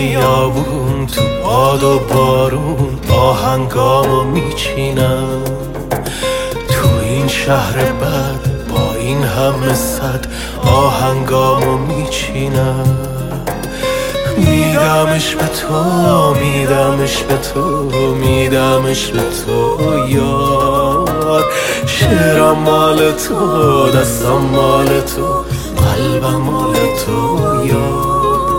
خیابون تو باد و بارون آهنگامو میچینم، تو این شهر بد با این همه صد آهنگامو میچینم. میدمش به تو، میدمش به تو، میدمش به تو یار. شعرم مال تو، دستم مال تو، قلبم مال تو یار.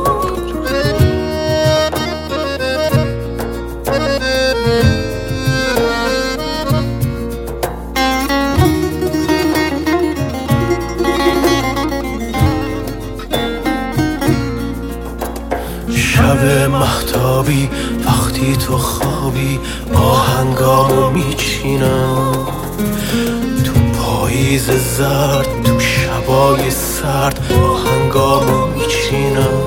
شب مهتابی وقتی تو خوابی آهنگامو میچینم، تو پاییز زرد تو شبای سرد آهنگامو میچینم.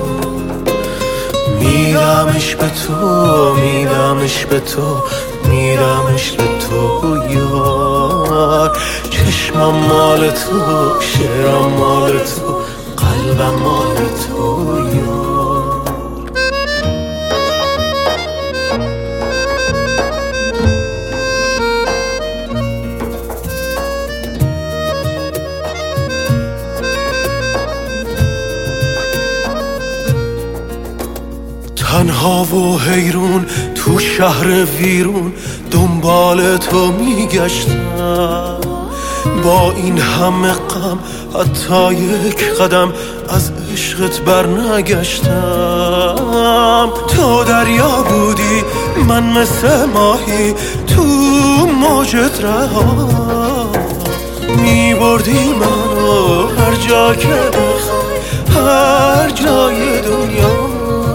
میدمش به تو، میدمش به تو، میدمش به تو یار. چشمم مال تو، شعرم مال تو، قلبم مال تو یار. تنها و حیرون تو شهر ویرون دنبال تو میگشتم، با این همه غم حتی یک قدم از عشقت بر نگشتم. تو دریا بودی من مثل ماهی تو موجت رها، میبردی منو هر جا که بخوای، هر جای دنیا.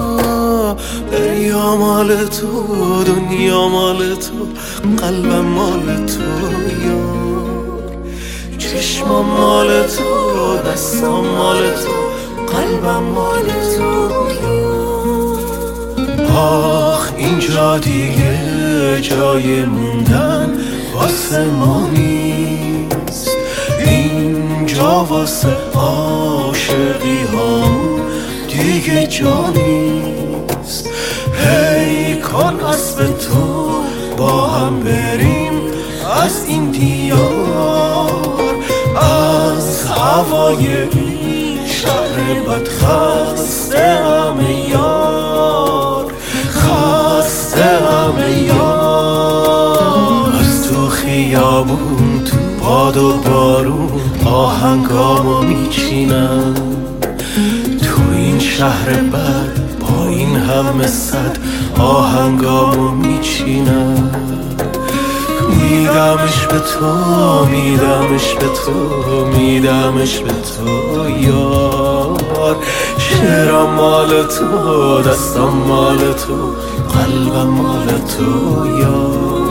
دریا مال تو، دنیا مال تو، قلبم مال تو یار. چشمم مال تو، دستم مال تو، قلبم مال تو یار. آخ اینجا دیگه جای موندن واسه ما نیست، اینجا واسه عاشقی ها دیگه جا نیست. هی کن اسب تو با هم بریم از این دیار، از هوای این شهر بد خسته همه یار، خسته همه یار. از تو خیابون تو باد و بارون آهنگامو میچینم، تو این شهر بد با این همه صد آهنگامو میچینم. میدمش به تو، میدمش به تو، میدمش به تو یار. شعرم مال تو، دستم مال تو، قلبم مال تو یار.